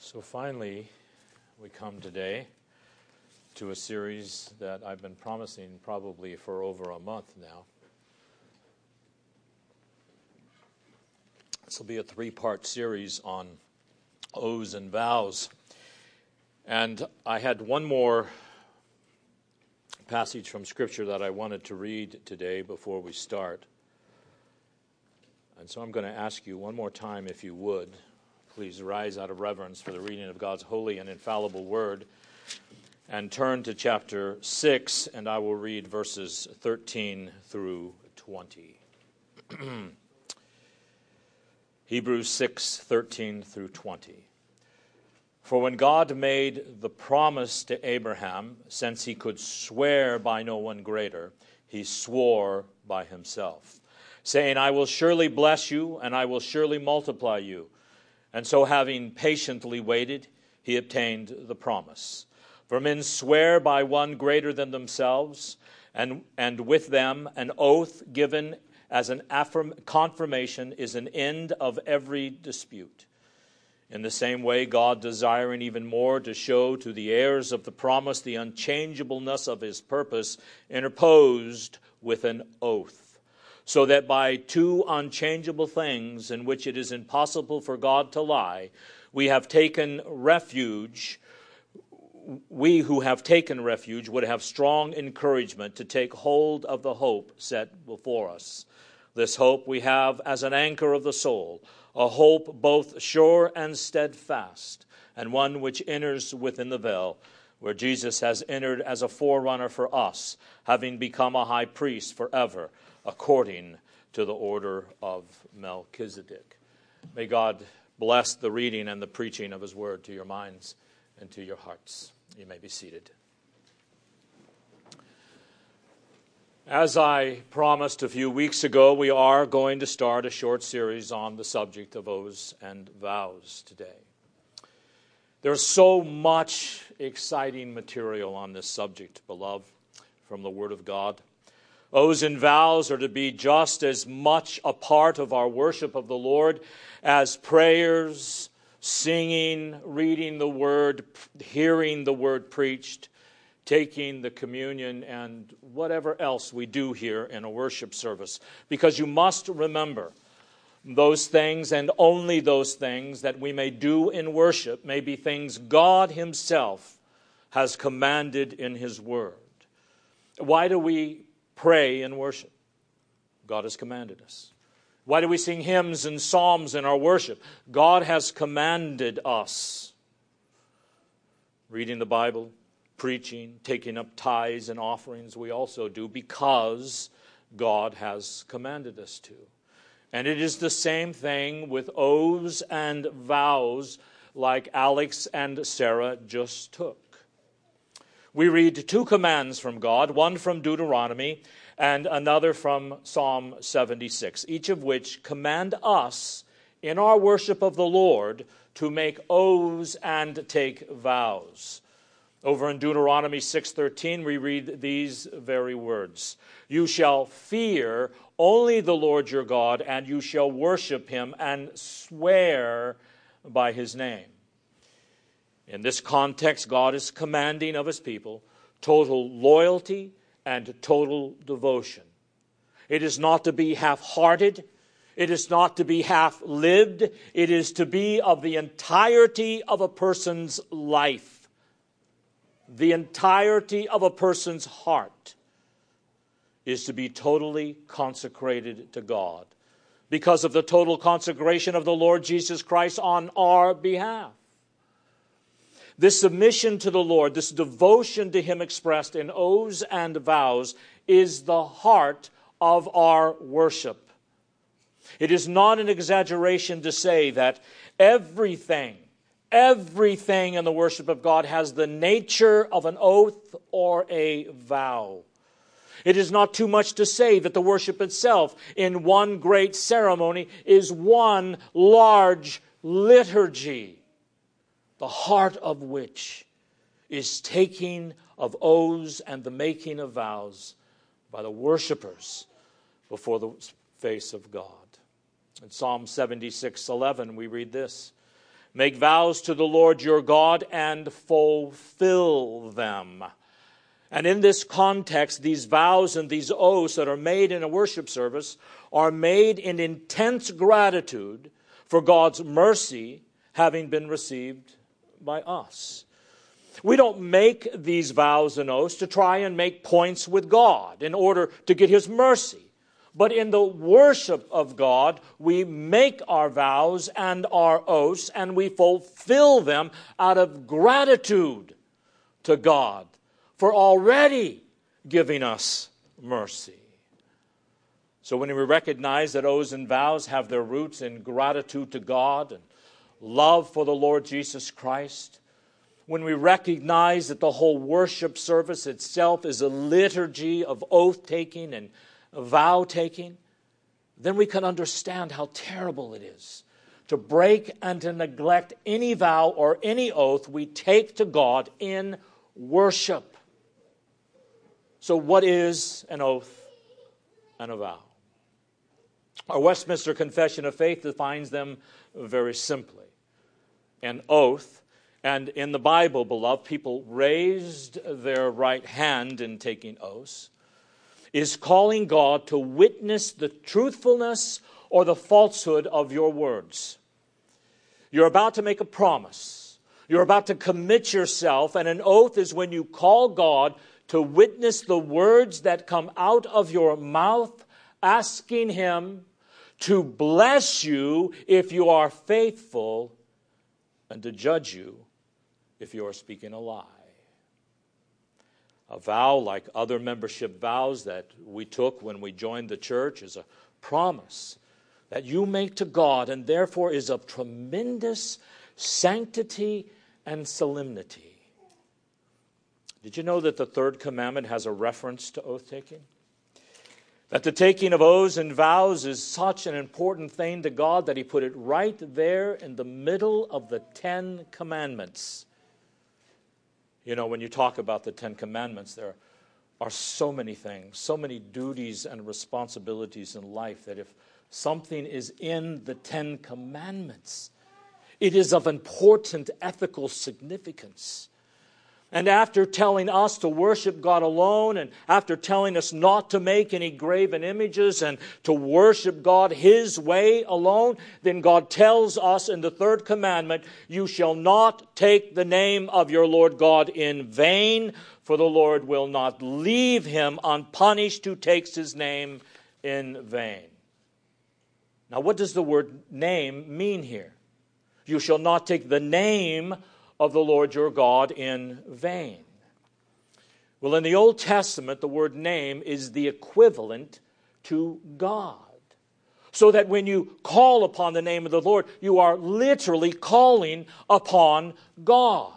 So finally, we come today to a series that I've been promising probably for over a month now. This will be a three-part series on oaths and vows. And I had one more passage from Scripture that I wanted to read today before we start. And so I'm going to ask you one more time, if you would, please rise out of reverence for the reading of God's holy and infallible word and turn to chapter 6, and I will read verses 13 through 20. Hebrews 6:13 through 20. For when God made the promise to Abraham, since he could swear by no one greater, he swore by himself, saying, I will surely bless you, and I will surely multiply you. And so having patiently waited, he obtained the promise. For men swear by one greater than themselves, and with them an oath given as an confirmation is an end of every dispute. In the same way, God, desiring even more to show to the heirs of the promise the unchangeableness of his purpose, interposed with an oath, so that by two unchangeable things in which it is impossible for God to lie, we who have taken refuge would have strong encouragement to take hold of the hope set before us. This hope we have as an anchor of the soul, a hope both sure and steadfast, and one which enters within the veil, where Jesus has entered as a forerunner for us, having become a high priest forever, according to the order of Melchizedek. May God bless the reading and the preaching of his word to your minds and to your hearts. You may be seated. As I promised a few weeks ago, we are going to start a short series on the subject of oaths and vows today. There's so much exciting material on this subject, beloved, from the Word of God. Oaths and vows are to be just as much a part of our worship of the Lord as prayers, singing, reading the Word, hearing the Word preached, taking the communion, and whatever else we do here in a worship service. Because you must remember, those things and only those things that we may do in worship may be things God himself has commanded in his word. Why do we pray in worship? God has commanded us. Why do we sing hymns and psalms in our worship? God has commanded us. Reading the Bible, preaching, taking up tithes and offerings, we also do because God has commanded us to. And it is the same thing with oaths and vows like Alex and Sarah just took. We read two commands from God, one from Deuteronomy and another from Psalm 76, each of which command us in our worship of the Lord to make oaths and take vows. Over in Deuteronomy 6:13, we read these very words. You shall fear only the Lord your God, and you shall worship him and swear by his name. In this context, God is commanding of his people total loyalty and total devotion. It is not to be half-hearted. It is not to be half-lived. It is to be of the entirety of a person's life, the entirety of a person's heart is to be totally consecrated to God because of the total consecration of the Lord Jesus Christ on our behalf. This submission to the Lord, this devotion to him expressed in oaths and vows is the heart of our worship. It is not an exaggeration to say that everything in the worship of God has the nature of an oath or a vow. It is not too much to say that the worship itself in one great ceremony is one large liturgy, the heart of which is taking of oaths and the making of vows by the worshipers before the face of God. In Psalm 76:11, we read this: Make vows to the Lord your God and fulfill them. And in this context, these vows and these oaths that are made in a worship service are made in intense gratitude for God's mercy having been received by us. We don't make these vows and oaths to try and make points with God in order to get His mercy. But in the worship of God, we make our vows and our oaths, and we fulfill them out of gratitude to God for already giving us mercy. So when we recognize that oaths and vows have their roots in gratitude to God and love for the Lord Jesus Christ, when we recognize that the whole worship service itself is a liturgy of oath-taking and vow-taking, then we can understand how terrible it is to break and to neglect any vow or any oath we take to God in worship. So what is an oath and a vow? Our Westminster Confession of Faith defines them very simply. An oath, and in the Bible, beloved, people raised their right hand in taking oaths, is calling God to witness the truthfulness or the falsehood of your words. You're about to make a promise. You're about to commit yourself, and an oath is when you call God to witness the words that come out of your mouth, asking Him to bless you if you are faithful and to judge you if you are speaking a lie. A vow, like other membership vows that we took when we joined the church, is a promise that you make to God and therefore is of tremendous sanctity and solemnity. Did you know that the third commandment has a reference to oath-taking? That the taking of oaths and vows is such an important thing to God that He put it right there in the middle of the 10 Commandments. You know, when you talk about the 10 Commandments, there are so many things, so many duties and responsibilities in life that if something is in the 10 Commandments, it is of important ethical significance. And after telling us to worship God alone, and after telling us not to make any graven images and to worship God His way alone, then God tells us in the third commandment, you shall not take the name of your Lord God in vain, for the Lord will not leave him unpunished who takes His name in vain. Now, what does the word name mean here? You shall not take the name of the Lord your God in vain. Well, in the Old Testament, the word name is the equivalent to God. So that when you call upon the name of the Lord, you are literally calling upon God.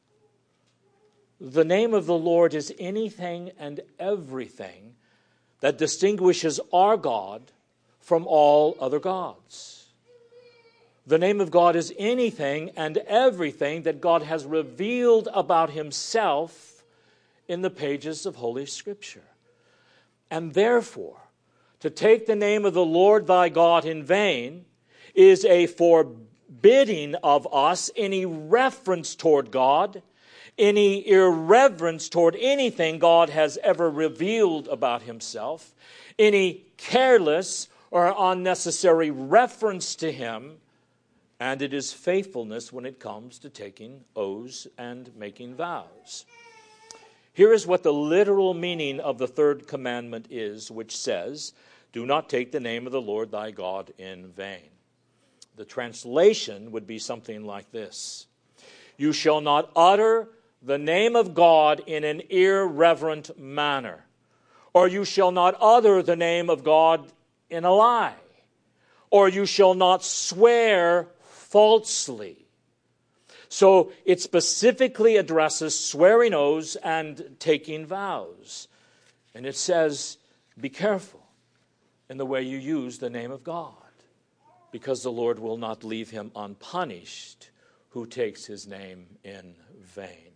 The name of the Lord is anything and everything that distinguishes our God from all other gods. The name of God is anything and everything that God has revealed about Himself in the pages of Holy Scripture. And therefore, to take the name of the Lord thy God in vain is a forbidding of us any reference toward God, any irreverence toward anything God has ever revealed about Himself, any careless or unnecessary reference to Him, and it is faithfulness when it comes to taking oaths and making vows. Here is what the literal meaning of the third commandment is, which says, do not take the name of the Lord thy God in vain. The translation would be something like this. You shall not utter the name of God in an irreverent manner, or you shall not utter the name of God in a lie, or you shall not swear falsely. So it specifically addresses swearing oaths and taking vows. And it says, be careful in the way you use the name of God, because the Lord will not leave him unpunished who takes His name in vain.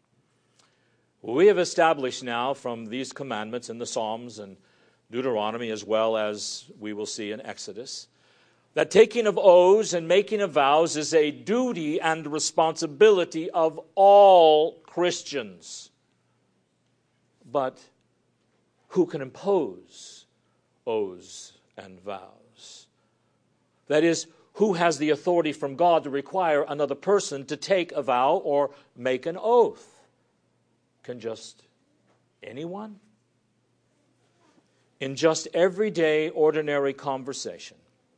Well, we have established now from these commandments in the Psalms and Deuteronomy, as well as we will see in Exodus, that taking of oaths and making of vows is a duty and responsibility of all Christians. But who can impose oaths and vows? That is, who has the authority from God to require another person to take a vow or make an oath? Can just anyone? In just everyday, ordinary conversation,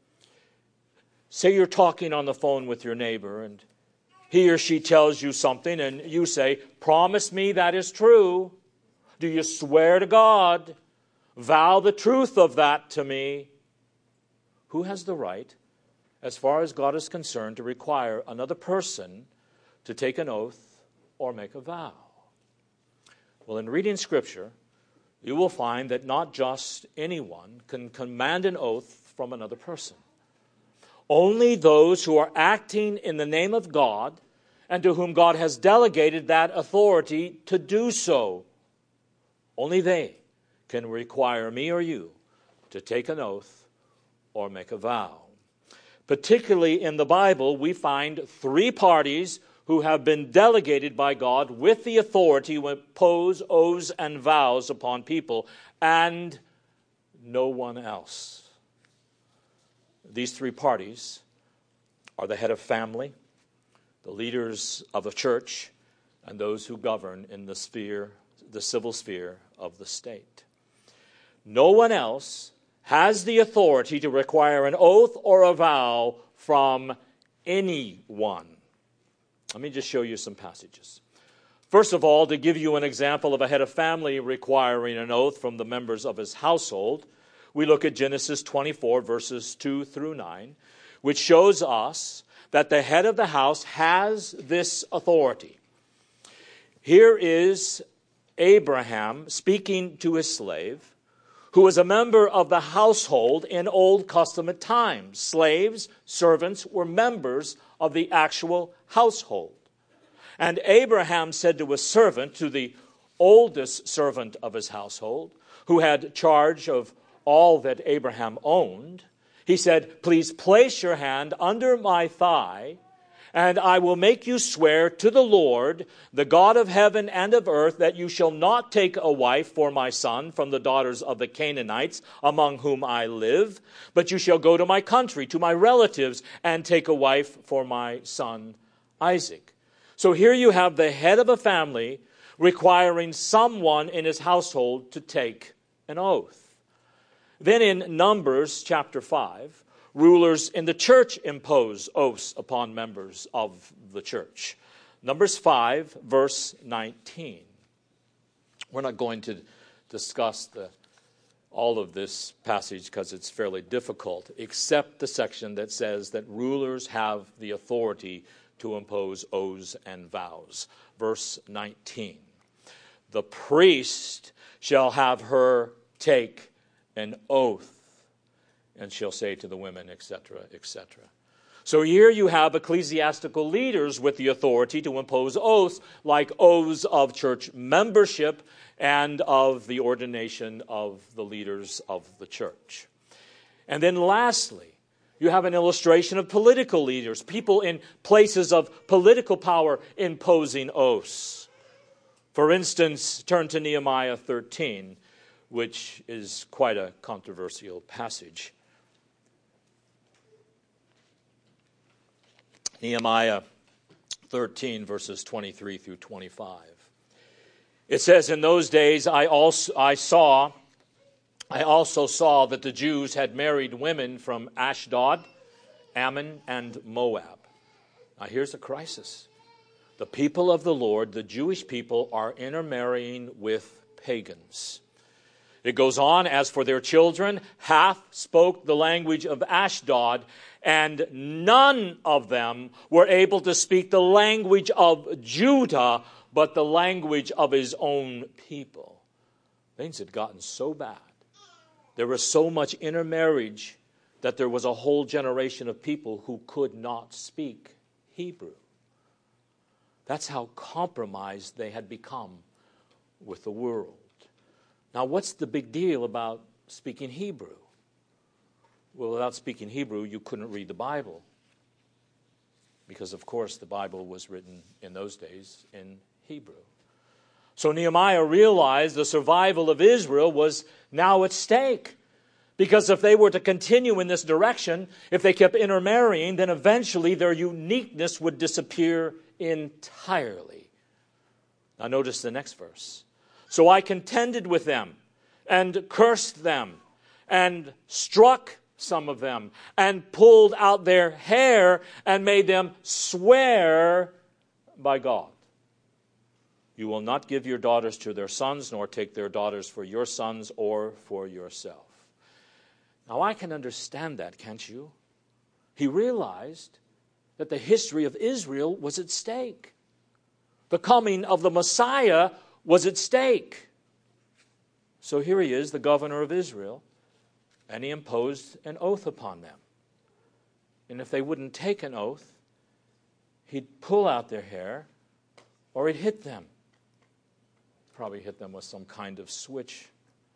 say you're talking on the phone with your neighbor and he or she tells you something and you say, "Promise me that is true. Do you swear to God? Vow the truth of that to me." Who has the right, as far as God is concerned, to require another person to take an oath or make a vow? Well, in reading Scripture, you will find that not just anyone can command an oath from another person. Only those who are acting in the name of God and to whom God has delegated that authority to do so, only they can require me or you to take an oath or make a vow. Particularly in the Bible, we find three parties who have been delegated by God with the authority to impose oaths and vows upon people, and no one else. These three parties are the head of family, the leaders of a church, and those who govern in the civil sphere of the state. No one else has the authority to require an oath or a vow from anyone. Let me just show you some passages. First of all, to give you an example of a head of family requiring an oath from the members of his household, we look at Genesis 24, verses 2 through 9, which shows us that the head of the house has this authority. Here is Abraham speaking to his slave, who was a member of the household in Old Testament times. Slaves, servants, were members of the actual household. And Abraham said to a servant, to the oldest servant of his household, who had charge of all that Abraham owned, he said, "Please place your hand under my thigh, and I will make you swear to the Lord, the God of heaven and of earth, that you shall not take a wife for my son from the daughters of the Canaanites among whom I live, but you shall go to my country, to my relatives, and take a wife for my son Isaac." So here you have the head of a family requiring someone in his household to take an oath. Then in Numbers chapter 5, rulers in the church impose oaths upon members of the church. Numbers 5, verse 19. We're not going to discuss all of this passage because it's fairly difficult, except the section that says that rulers have the authority to impose oaths and vows. Verse 19. The priest shall have her take an oath, and she'll say to the women, etc., etc. So here you have ecclesiastical leaders with the authority to impose oaths, like oaths of church membership and of the ordination of the leaders of the church. And then lastly, you have an illustration of political leaders, people in places of political power imposing oaths. For instance, turn to Nehemiah 13, which is quite a controversial passage. Nehemiah 13, verses 23 through 25. It says, "In those days I also saw that the Jews had married women from Ashdod, Ammon, and Moab." Now here's a crisis. The people of the Lord, the Jewish people, are intermarrying with pagans. It goes on, "As for their children, half spoke the language of Ashdod, and none of them were able to speak the language of Judah, but the language of his own people." Things had gotten so bad. There was so much intermarriage that there was a whole generation of people who could not speak Hebrew. That's how compromised they had become with the world. Now, what's the big deal about speaking Hebrew? Well, without speaking Hebrew, you couldn't read the Bible. Because, of course, the Bible was written in those days in Hebrew. So Nehemiah realized the survival of Israel was now at stake. Because if they were to continue in this direction, if they kept intermarrying, then eventually their uniqueness would disappear entirely. Now notice the next verse. So I contended with them and cursed them and struck some of them and pulled out their hair and made them swear by God. You will not give your daughters to their sons, nor take their daughters for your sons or for yourself. Now I can understand that, can't you? He realized that the history of Israel was at stake. The coming of the Messiah was at stake. So here he is, the governor of Israel, and he imposed an oath upon them. And if they wouldn't take an oath, he'd pull out their hair or he'd hit them. Probably hit them with some kind of switch.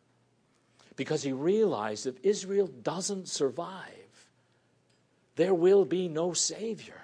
Because he realized if Israel doesn't survive, there will be no Savior.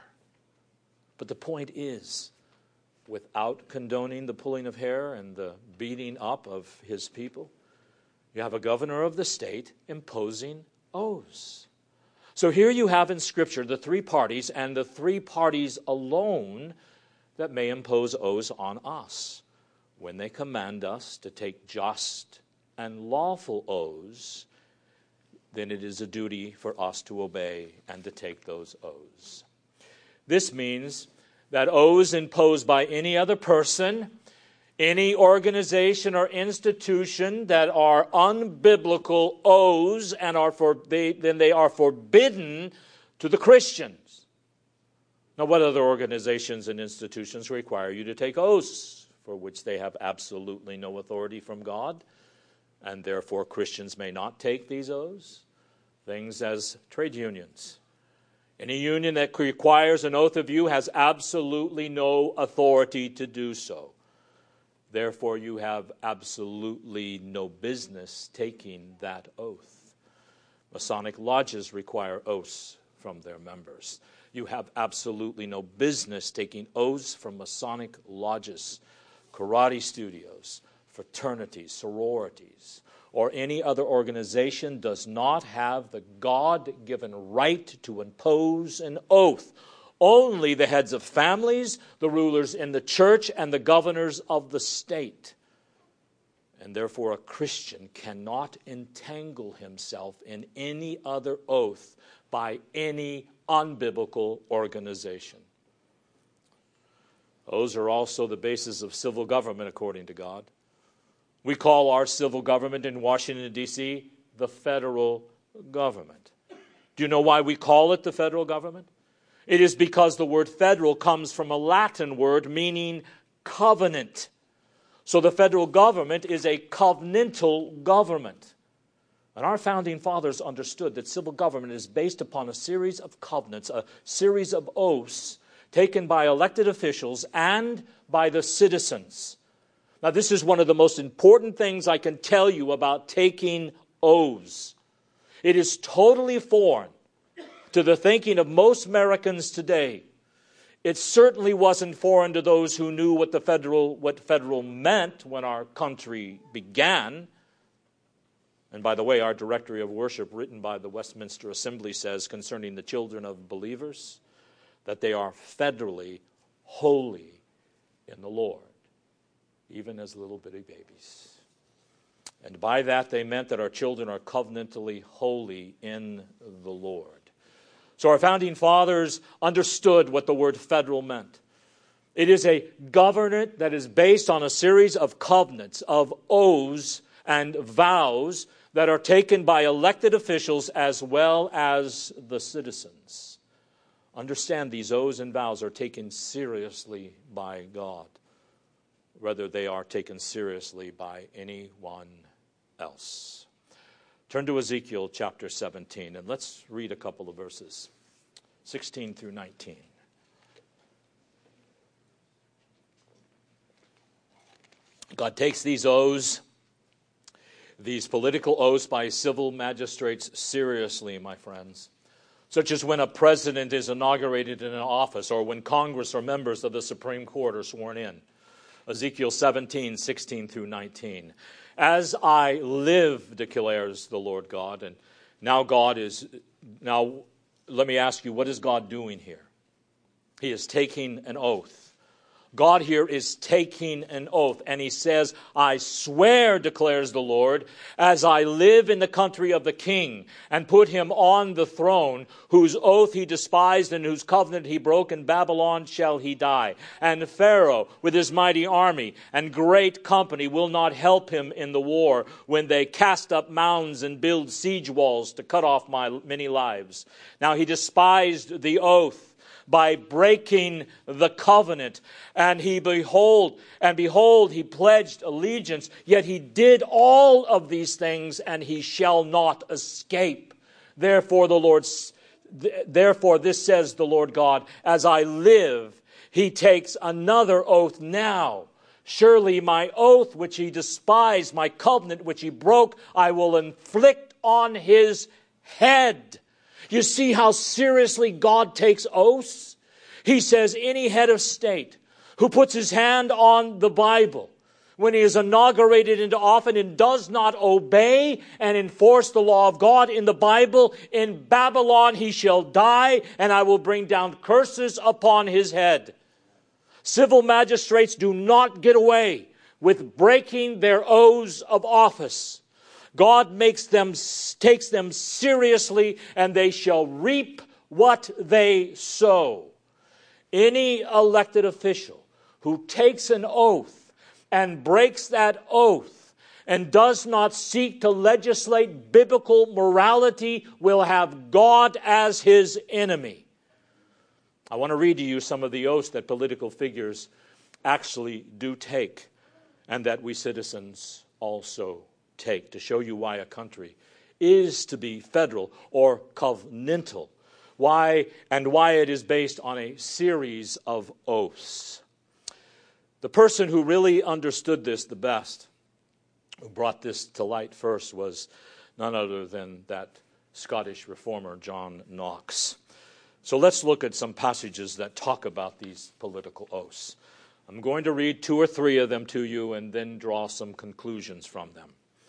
But the point is, without condoning the pulling of hair and the beating up of his people, you have a governor of the state imposing oaths. So here you have in Scripture the three parties, and the three parties alone that may impose oaths on us when they command us to take just and lawful oaths. Then it is a duty for us to obey and to take those oaths. This means that oaths imposed by any other person, any organization or institution that are unbiblical oaths and then they are forbidden to the Christians. Now, what other organizations and institutions require you to take oaths for which they have absolutely no authority from God, and therefore Christians may not take these oaths? Things as trade unions. Any union that requires an oath of you has absolutely no authority to do so. Therefore, you have absolutely no business taking that oath. Masonic lodges require oaths from their members. You have absolutely no business taking oaths from Masonic lodges, karate studios, fraternities, sororities, or any other organization does not have the God-given right to impose an oath. Only the heads of families, the rulers in the church, and the governors of the state. And therefore a Christian cannot entangle himself in any other oath by any unbiblical organization. Those are also the basis of civil government according to God. We call our civil government in Washington, D.C. the federal government. Do you know why we call it the federal government? It is because the word federal comes from a Latin word meaning covenant. So the federal government is a covenantal government. And our founding fathers understood that civil government is based upon a series of covenants, a series of oaths taken by elected officials and by the citizens. Now, this is one of the most important things I can tell you about taking oaths. It is totally foreign to the thinking of most Americans today. It certainly wasn't foreign to those who knew what federal meant when our country began. And by the way, our directory of worship written by the Westminster Assembly says concerning the children of believers that they are federally holy in the Lord, even as little bitty babies. And by that they meant that our children are covenantally holy in the Lord. So our founding fathers understood what the word federal meant. It is a government that is based on a series of covenants, of oaths and vows that are taken by elected officials as well as the citizens. Understand, these oaths and vows are taken seriously by God, whether they are taken seriously by anyone else. Turn to Ezekiel chapter 17, and let's read a couple of verses, 16 through 19. God takes these oaths these political oaths by civil magistrates seriously, my friends, such as when a president is inaugurated in an office or when Congress or members of the Supreme Court are sworn in. Ezekiel 17:16 through 19. As I live, declares the Lord God. And now let me ask you, what is God doing here? He is taking an oath. God here is taking an oath, and he says, I swear, declares the Lord, as I live in the country of the king, and put him on the throne, whose oath he despised and whose covenant he broke, in Babylon shall he die. And Pharaoh, with his mighty army and great company, will not help him in the war, when they cast up mounds and build siege walls to cut off my many lives. Now he despised the oath by breaking the covenant. And behold, he pledged allegiance, yet he did all of these things, and he shall not escape. Therefore this says the Lord God, as I live, he takes another oath now. Surely my oath which he despised, my covenant which he broke, I will inflict on his head. You see how seriously God takes oaths? He says any head of state who puts his hand on the Bible when he is inaugurated into office and does not obey and enforce the law of God in the Bible, in Babylon he shall die, and I will bring down curses upon his head. Civil magistrates do not get away with breaking their oaths of office. God takes them seriously, and they shall reap what they sow. Any elected official who takes an oath and breaks that oath and does not seek to legislate biblical morality will have God as his enemy. I want to read to you some of the oaths that political figures actually do take, and that we citizens also take, to show you why a country is to be federal or covenantal, why it is based on a series of oaths. The person who really understood this the best, who brought this to light first, was none other than that Scottish reformer John Knox. So let's look at some passages that talk about these political oaths. I'm going to read 2 or 3 of them to you and then draw some conclusions from them.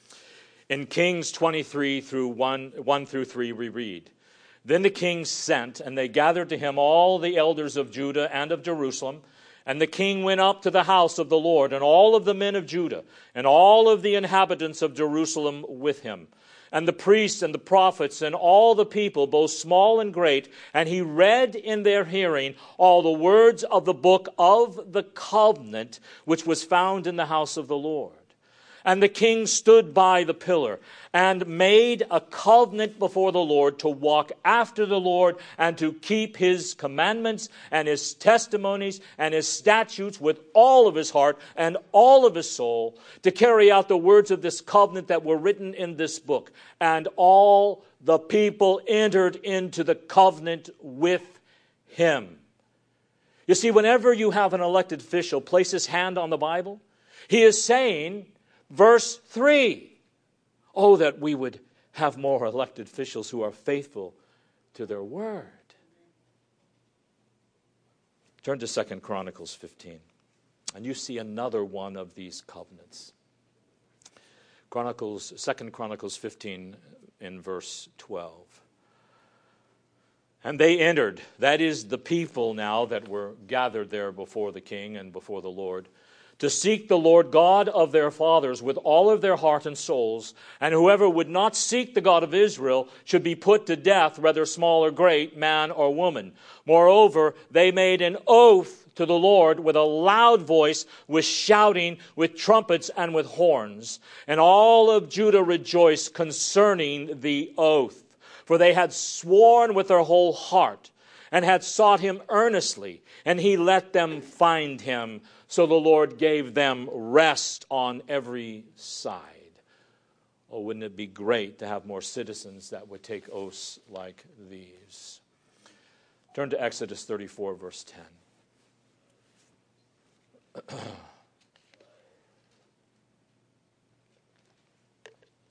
In Kings 23 through 1 through 3, we read, Then the king sent, and they gathered to him all the elders of Judah and of Jerusalem. And the king went up to the house of the Lord, and all of the men of Judah, and all of the inhabitants of Jerusalem with him, and the priests and the prophets, and all the people, both small and great. And he read in their hearing all the words of the book of the covenant, which was found in the house of the Lord. And the king stood by the pillar and made a covenant before the Lord to walk after the Lord and to keep his commandments and his testimonies and his statutes with all of his heart and all of his soul, to carry out the words of this covenant that were written in this book. And all the people entered into the covenant with him. You see, whenever you have an elected official place his hand on the Bible, he is saying, Verse 3, oh, that we would have more elected officials who are faithful to their word. Turn to 2 Chronicles 15, and you see another one of these covenants. 2 Chronicles 15 in verse 12. And they entered, that is the people now that were gathered there before the king and before the Lord, to seek the Lord God of their fathers with all of their heart and souls. And whoever would not seek the God of Israel should be put to death, whether small or great, man or woman. Moreover, they made an oath to the Lord with a loud voice, with shouting, with trumpets, and with horns. And all of Judah rejoiced concerning the oath, for they had sworn with their whole heart, and had sought him earnestly, and he let them find him. So the Lord gave them rest on every side. Oh, wouldn't it be great to have more citizens that would take oaths like these? Turn to Exodus 34, verse 10.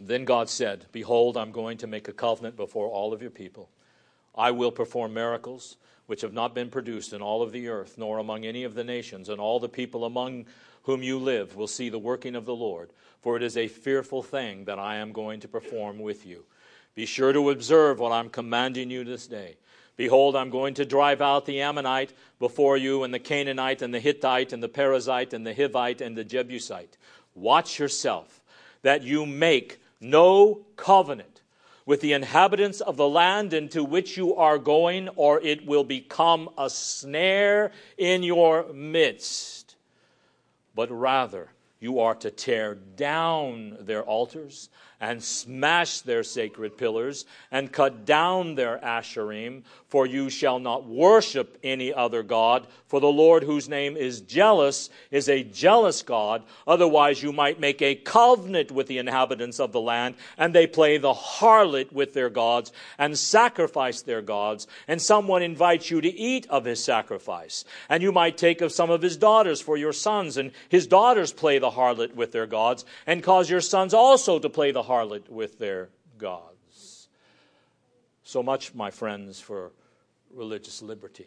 Then God said, "Behold, I'm going to make a covenant before all of your people. I will perform miracles which have not been produced in all of the earth, nor among any of the nations, and all the people among whom you live will see the working of the Lord. For it is a fearful thing that I am going to perform with you. Be sure to observe what I'm commanding you this day. Behold, I'm going to drive out the Ammonite before you, and the Canaanite, and the Hittite, and the Perizzite, and the Hivite, and the Jebusite. Watch yourself, that you make no covenant with the inhabitants of the land into which you are going, or it will become a snare in your midst. But rather, you are to tear down their altars and smash their sacred pillars and cut down their Asherim, for you shall not worship any other god, for the Lord, whose name is jealous, is a jealous God. Otherwise you might make a covenant with the inhabitants of the land, and they play the harlot with their gods and sacrifice their gods, and someone invites you to eat of his sacrifice. And you might take of some of his daughters for your sons, and his daughters play the harlot with their gods, and cause your sons also to play the harlot with their gods." So much, my friends, for religious liberty.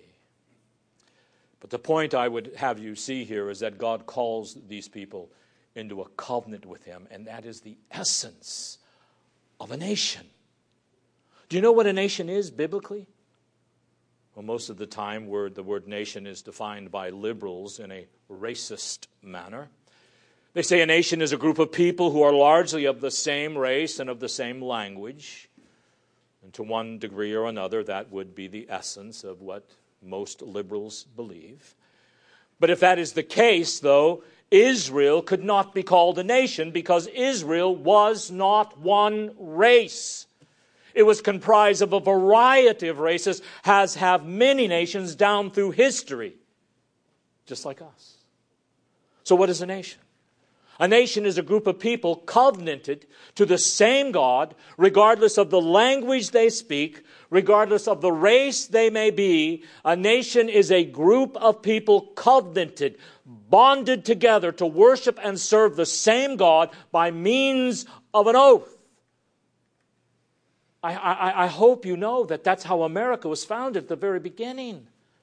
But the point I would have you see here is that God calls these people into a covenant with him, and that is the essence of a nation. Do you know what a nation is biblically? Well, most of the time the word nation is defined by liberals in a racist manner. They say a nation is a group of people who are largely of the same race and of the same language. And to one degree or another, that would be the essence of what most liberals believe. But if that is the case, though, Israel could not be called a nation because Israel was not one race. It was comprised of a variety of races, as have many nations down through history, just like us. So what is a nation? A nation is a group of people covenanted to the same God, regardless of the language they speak, regardless of the race they may be. A nation is a group of people covenanted, bonded together to worship and serve the same God by means of an oath. I hope you know that that's how America was founded at the very beginning.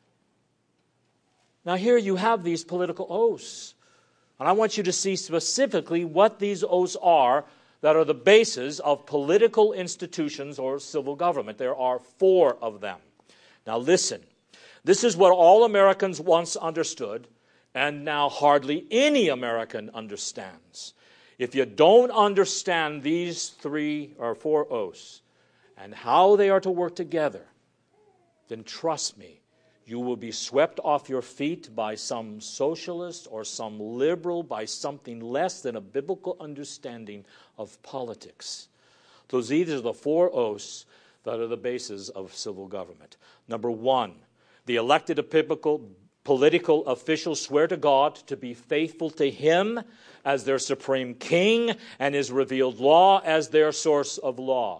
Now here you have these political oaths. And I want you to see specifically what these oaths are that are the basis of political institutions or civil government. There are 4 of them. Now listen, this is what all Americans once understood, and now hardly any American understands. If you don't understand these 3 or 4 oaths and how they are to work together, then trust me, you will be swept off your feet by some socialist or some liberal, by something less than a biblical understanding of politics. So these are the 4 oaths that are the basis of civil government. Number 1, the elected political officials swear to God to be faithful to him as their supreme king and his revealed law as their source of law.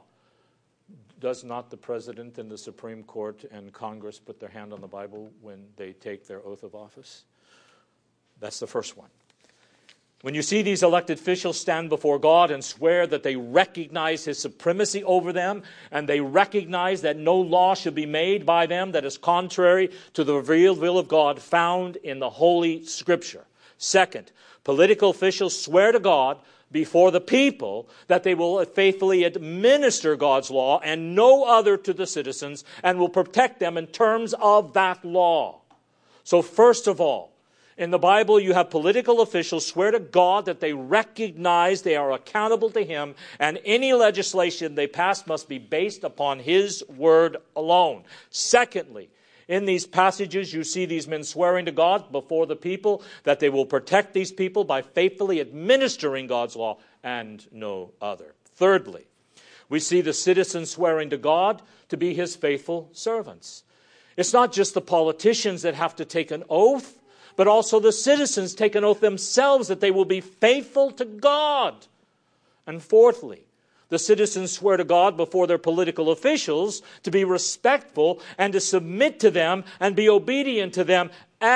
Does not the President and the Supreme Court and Congress put their hand on the Bible when they take their oath of office? That's the first one. When you see these elected officials stand before God and swear that they recognize his supremacy over them, and they recognize that no law should be made by them that is contrary to the revealed will of God found in the Holy Scripture. Second, political officials swear to God before the people that they will faithfully administer God's law and no other to the citizens, and will protect them in terms of that law. So first of all, in the Bible you have political officials swear to God that they recognize they are accountable to him, and any legislation they pass must be based upon his word alone. Secondly, in these passages, you see these men swearing to God before the people that they will protect these people by faithfully administering God's law and no other. Thirdly, we see the citizens swearing to God to be his faithful servants. It's not just the politicians that have to take an oath, but also the citizens take an oath themselves that they will be faithful to God. And fourthly, the citizens swear to God before their political officials to be respectful and to submit to them and be obedient to them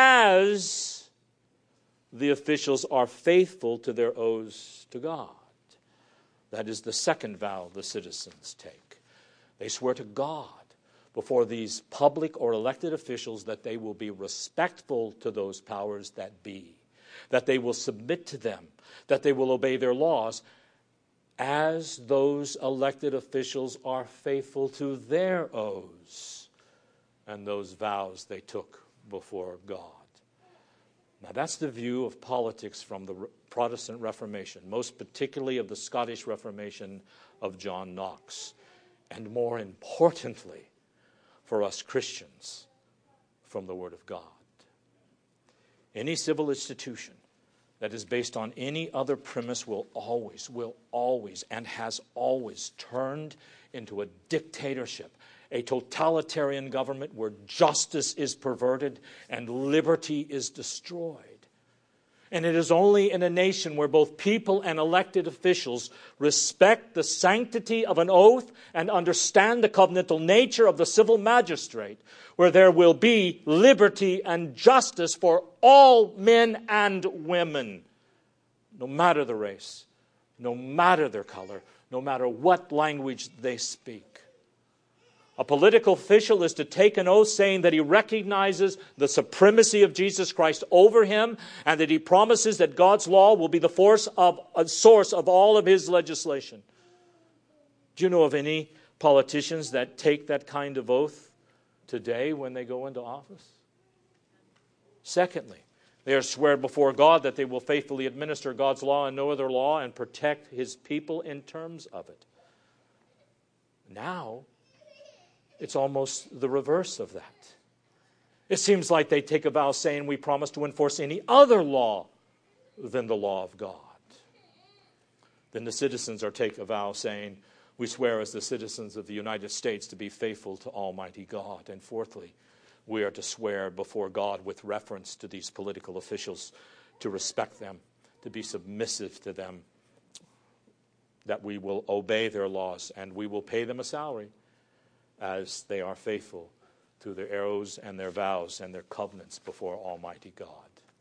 as the officials are faithful to their oaths to God. That is the second vow the citizens take. They swear to God before these public or elected officials that they will be respectful to those powers that be, that they will submit to them, that they will obey their laws, as those elected officials are faithful to their oaths and those vows they took before God. Now that's the view of politics from the Protestant Reformation, most particularly of the Scottish Reformation of John Knox, and more importantly for us Christians, from the Word of God. Any civil institution that is based on any other premise will always, and has always turned into a dictatorship, a totalitarian government where justice is perverted and liberty is destroyed. And it is only in a nation where both people and elected officials respect the sanctity of an oath and understand the covenantal nature of the civil magistrate, where there will be liberty and justice for all men and women, no matter the race, no matter their color, no matter what language they speak. A political official is to take an oath saying that he recognizes the supremacy of Jesus Christ over him and that he promises that God's law will be the source of all of his legislation. Do you know of any politicians that take that kind of oath today when they go into office? Secondly, they are swear before God that they will faithfully administer God's law and no other law and protect his people in terms of it. Now, it's almost the reverse of that. It seems like they take a vow saying we promise to enforce any other law than the law of God. Then the citizens are take a vow saying we swear as the citizens of the United States to be faithful to Almighty God. And fourthly, we are to swear before God with reference to these political officials to respect them, to be submissive to them, that we will obey their laws and we will pay them a salary as they are faithful to their oaths and their vows and their covenants before Almighty God.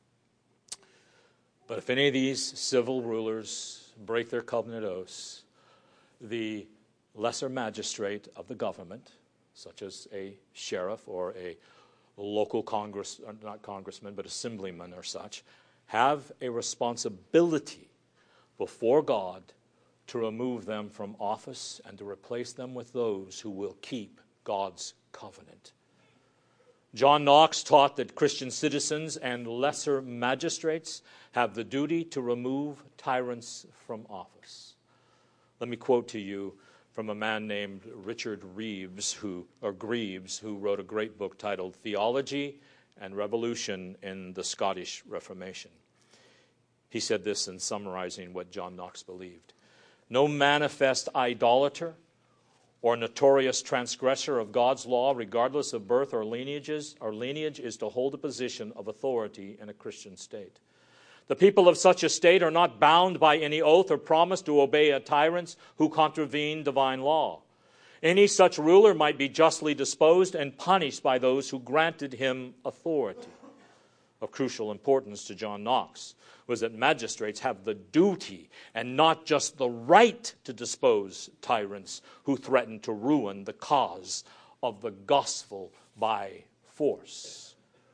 But if any of these civil rulers break their covenant oaths, the lesser magistrate of the government, such as a sheriff or a local not congressman, but assemblyman or such, have a responsibility before God to remove them from office and to replace them with those who will keep God's covenant. John Knox taught that Christian citizens and lesser magistrates have the duty to remove tyrants from office. Let me quote to you from a man named Richard Greaves, who wrote a great book titled Theology and Revolution in the Scottish Reformation. He said this in summarizing what John Knox believed. No manifest idolater or notorious transgressor of God's law, regardless of birth or lineage, is to hold a position of authority in a Christian state. The people of such a state are not bound by any oath or promise to obey a tyrant who contravene divine law. Any such ruler might be justly disposed and punished by those who granted him authority. Of crucial importance to John Knox was that magistrates have the duty and not just the right to dispose tyrants who threaten to ruin the cause of the gospel by force.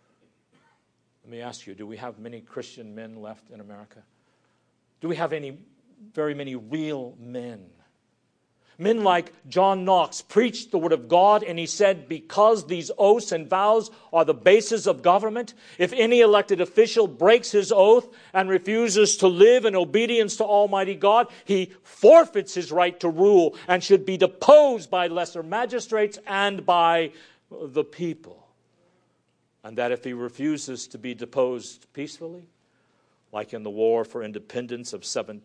Let me ask you, do we have many Christian men left in America? Do we have very many real men? Men like John Knox preached the word of God, and he said, because these oaths and vows are the basis of government, if any elected official breaks his oath and refuses to live in obedience to Almighty God, he forfeits his right to rule and should be deposed by lesser magistrates and by the people. And that if he refuses to be deposed peacefully, like in the War for Independence of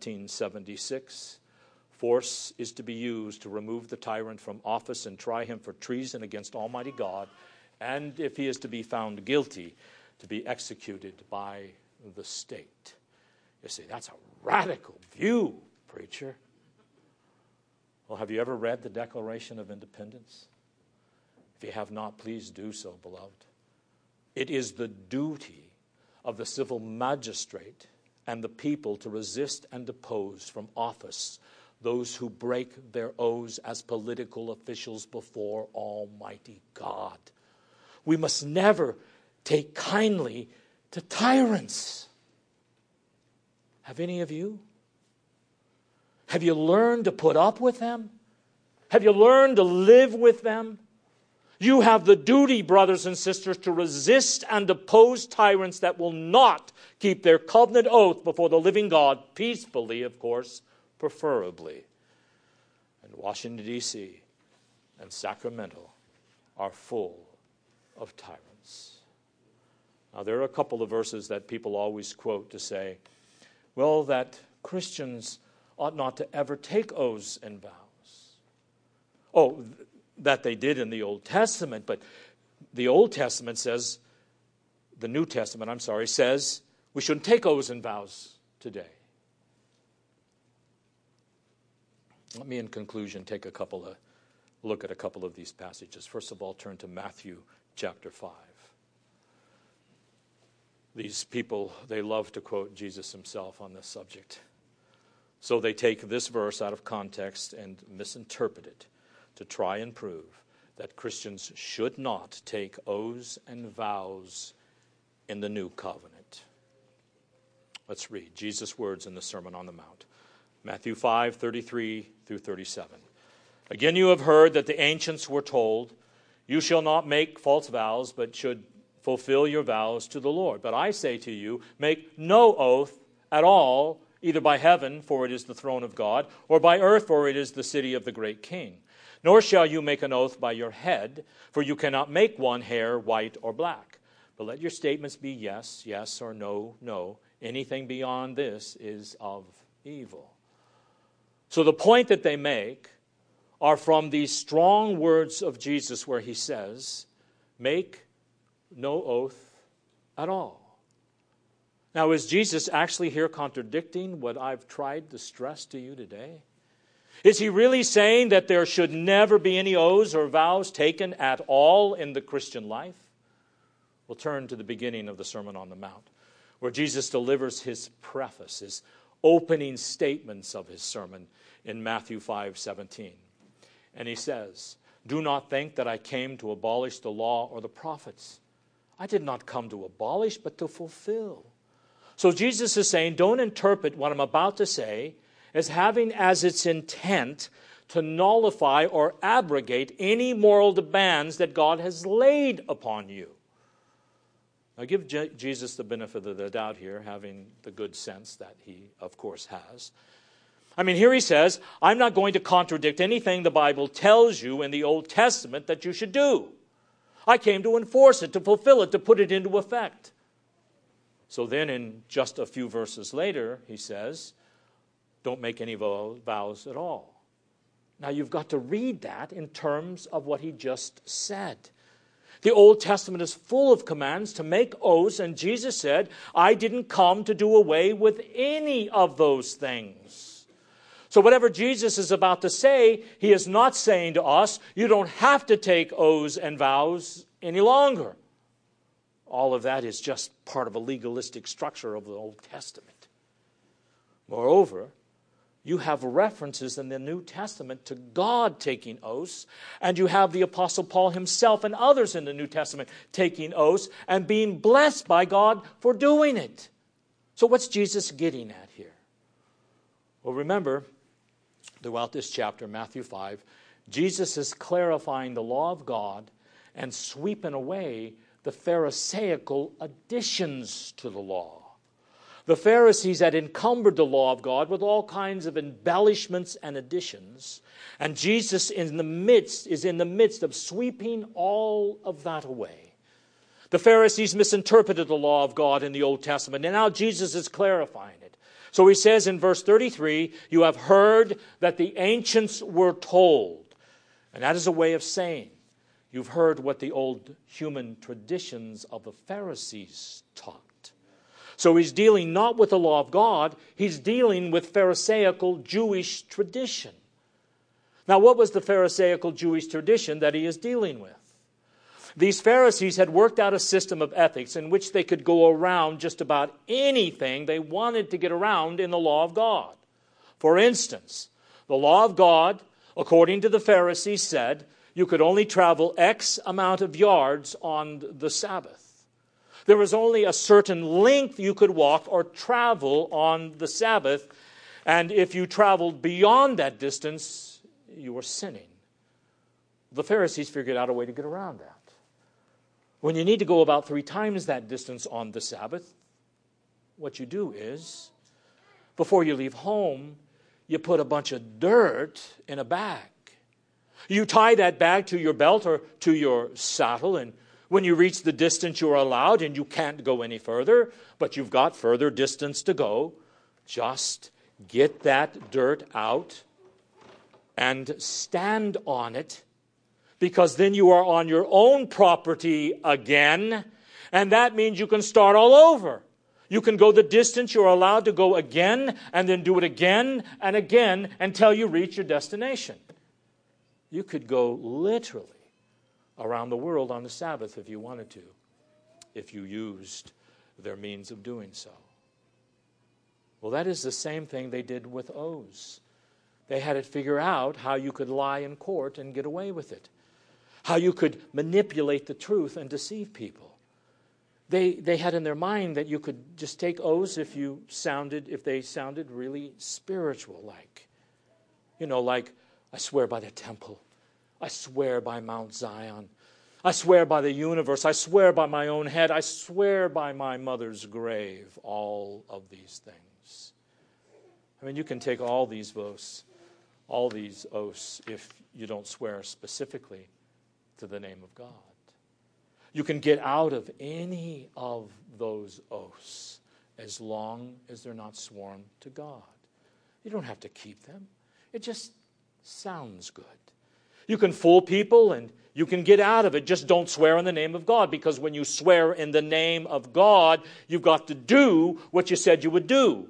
1776, force is to be used to remove the tyrant from office and try him for treason against Almighty God, and if he is to be found guilty, to be executed by the state. You see, that's a radical view, preacher. Well, have you ever read the Declaration of Independence? If you have not, please do so, beloved. It is the duty of the civil magistrate and the people to resist and depose from office those who break their oaths as political officials before Almighty God. We must never take kindly to tyrants. Have any of you? Have you learned to put up with them? Have you learned to live with them? You have the duty, brothers and sisters, to resist and oppose tyrants that will not keep their covenant oath before the living God, peacefully, of course, preferably. And Washington, D.C. and Sacramento are full of tyrants. Now, there are a couple of verses that people always quote to say, well, that Christians ought not to ever take oaths and vows. Oh, that they did in the Old Testament, but the Old Testament says, the New Testament, says we shouldn't take oaths and vows today. Let me, in conclusion, take a look at a couple of these passages. First of all, turn to Matthew chapter 5. These people, they love to quote Jesus himself on this subject. So they take this verse out of context and misinterpret it to try and prove that Christians should not take oaths and vows in the new covenant. Let's read Jesus' words in the Sermon on the Mount. Matthew 5:33 through 37. Again, you have heard that the ancients were told, you shall not make false vows, but should fulfill your vows to the Lord. But I say to you, make no oath at all, either by heaven, for it is the throne of God, or by earth, for it is the city of the great king. Nor shall you make an oath by your head, for you cannot make one hair white or black. But let your statements be yes, yes, or no, no. Anything beyond this is of evil. So the point that they make are from these strong words of Jesus where he says, make no oath at all. Now, is Jesus actually here contradicting what I've tried to stress to you today? Is he really saying that there should never be any oaths or vows taken at all in the Christian life? We'll turn to the beginning of the Sermon on the Mount, where Jesus delivers his preface, his opening statements of his sermon in Matthew 5:17. And he says, do not think that I came to abolish the law or the prophets. I did not come to abolish, but to fulfill. So Jesus is saying, don't interpret what I'm about to say as having as its intent to nullify or abrogate any moral demands that God has laid upon you. Now give Jesus the benefit of the doubt here, having the good sense that he, of course, has. I mean, here he says, I'm not going to contradict anything the Bible tells you in the Old Testament that you should do. I came to enforce it, to fulfill it, to put it into effect. So then in just a few verses later, he says, don't make any vows at all. Now you've got to read that in terms of what he just said. The Old Testament is full of commands to make oaths, and Jesus said, I didn't come to do away with any of those things. So whatever Jesus is about to say, he is not saying to us, you don't have to take oaths and vows any longer. All of that is just part of a legalistic structure of the Old Testament. Moreover, you have references in the New Testament to God taking oaths, and you have the Apostle Paul himself and others in the New Testament taking oaths and being blessed by God for doing it. So what's Jesus getting at here? Well, remember, throughout this chapter, Matthew 5, Jesus is clarifying the law of God and sweeping away the Pharisaical additions to the law. The Pharisees had encumbered the law of God with all kinds of embellishments and additions, and Jesus is in the midst of sweeping all of that away. The Pharisees misinterpreted the law of God in the Old Testament, and now Jesus is clarifying it. So he says in verse 33, you have heard that the ancients were told. And that is a way of saying, you've heard what the old human traditions of the Pharisees taught. So he's dealing not with the law of God, he's dealing with Pharisaical Jewish tradition. Now, what was the Pharisaical Jewish tradition that he is dealing with? These Pharisees had worked out a system of ethics in which they could go around just about anything they wanted to get around in the law of God. For instance, The law of God, according to the Pharisees, said you could only travel X amount of yards on the Sabbath. There was only a certain length you could walk or travel on the Sabbath, and if you traveled beyond that distance, you were sinning. The Pharisees figured out a way to get around that. When you need to go about 3 times that distance on the Sabbath, what you do is, before you leave home, you put a bunch of dirt in a bag. You tie that bag to your belt or to your saddle, and when you reach the distance you're allowed and you can't go any further, but you've got further distance to go, just get that dirt out and stand on it, because then you are on your own property again, and that means you can start all over. You can go the distance you're allowed to go again, and then do it again and again until you reach your destination. You could go literally around the world on the Sabbath if you wanted to, if you used their means of doing so. Well, that is the same thing they did with oaths. They had to figure out how you could lie in court and get away with it, how you could manipulate the truth and deceive people. They had in their mind that you could just take oaths if they sounded really spiritual, like I swear by the temple, I swear by Mount Zion, I swear by the universe, I swear by my own head, I swear by my mother's grave, all of these things. I mean, you can take all these oaths if you don't swear specifically to the name of God. You can get out of any of those oaths as long as they're not sworn to God. You don't have to keep them. It just sounds good. You can fool people and you can get out of it. Just don't swear in the name of God, because when you swear in the name of God, you've got to do what you said you would do.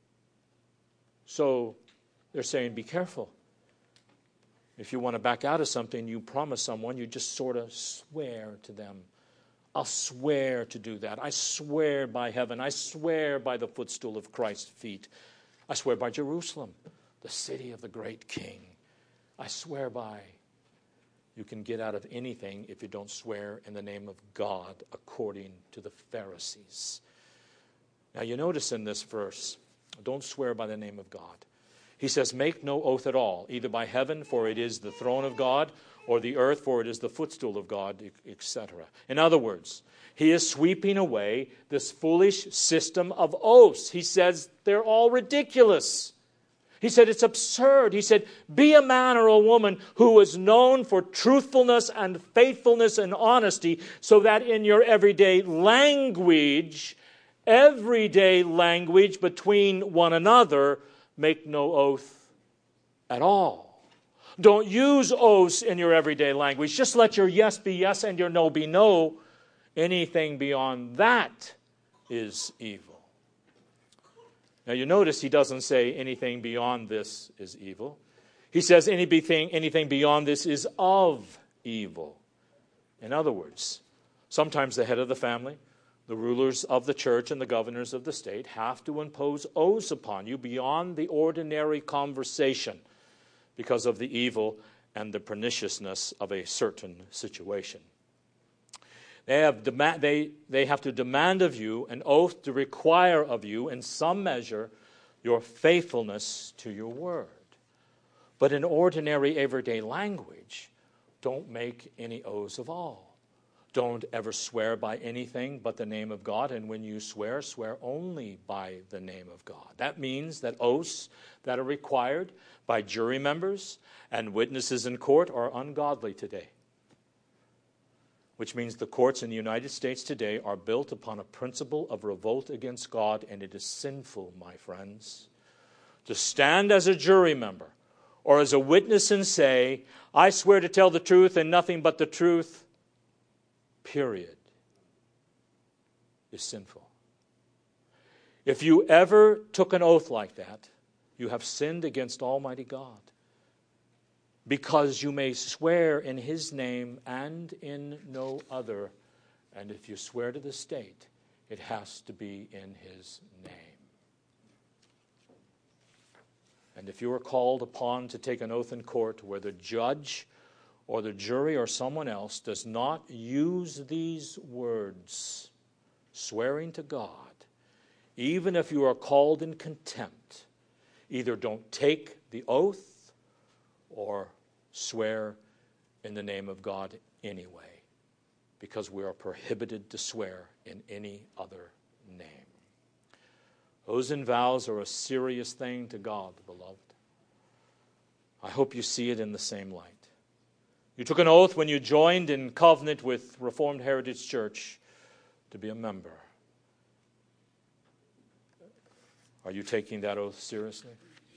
So they're saying, be careful. If you want to back out of something you promise someone, you just sort of swear to them. I'll swear to do that. I swear by heaven. I swear by the footstool of Christ's feet. I swear by Jerusalem, the city of the great King. I swear by. You can get out of anything if you don't swear in the name of God, according to the Pharisees. Now you notice in this verse, don't swear by the name of God. He says, make no oath at all, either by heaven, for it is the throne of God, or the earth, for it is the footstool of God, etc. In other words, he is sweeping away this foolish system of oaths. He says they're all ridiculous. He said it's absurd. He said, be a man or a woman who is known for truthfulness and faithfulness and honesty, so that in your everyday language between one another, make no oath at all. Don't use oaths in your everyday language. Just let your yes be yes and your no be no. Anything beyond that is evil. Now you notice he doesn't say anything beyond this is evil. He says anything beyond this is of evil. In other words, sometimes the head of the family, the rulers of the church, and the governors of the state have to impose oaths upon you beyond the ordinary conversation, because of the evil and the perniciousness of a certain situation. They have to demand of you an oath to require of you, in some measure, your faithfulness to your word. But in ordinary everyday language, don't make any oaths of all. Don't ever swear by anything but the name of God, and when you swear, swear only by the name of God. That means that oaths that are required by jury members and witnesses in court are ungodly today. Which means the courts in the United States today are built upon a principle of revolt against God, and it is sinful, my friends, to stand as a jury member or as a witness and say, I swear to tell the truth and nothing but the truth, period, is sinful. If you ever took an oath like that, you have sinned against Almighty God, because you may swear in His name and in no other, and if you swear to the state, it has to be in His name. And if you are called upon to take an oath in court where the judge or the jury or someone else does not use these words, swearing to God, even if you are called in contempt, either don't take the oath or swear in the name of God anyway, because we are prohibited to swear in any other name. Oaths and vows are a serious thing to God, beloved. I hope you see it in the same light. You took an oath when you joined in covenant with Reformed Heritage Church to be a member. Are you taking that oath seriously?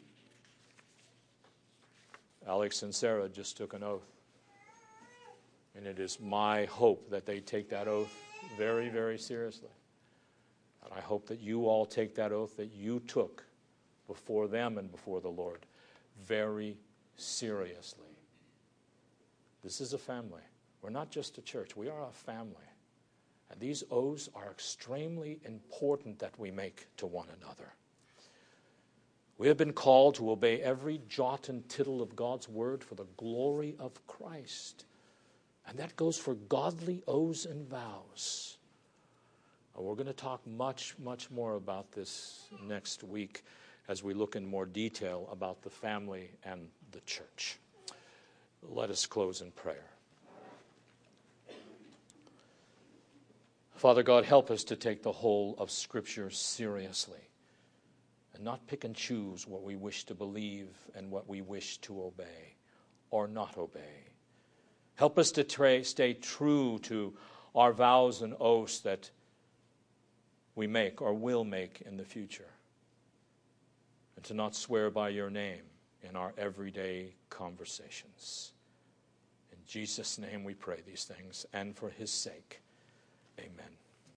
Alex and Sarah just took an oath. And it is my hope that they take that oath very, very seriously. And I hope that you all take that oath that you took before them and before the Lord very seriously. This is a family. We're not just a church. We are a family. And these oaths are extremely important that we make to one another. We have been called to obey every jot and tittle of God's word for the glory of Christ. And that goes for godly oaths and vows. And we're going to talk much, much more about this next week as we look in more detail about the family and the church. Let us close in prayer. Father God, help us to take the whole of Scripture seriously and not pick and choose what we wish to believe and what we wish to obey or not obey. Help us to stay true to our vows and oaths that we make or will make in the future, and to not swear by your name in our everyday conversations. In Jesus' name we pray these things, and for his sake, amen.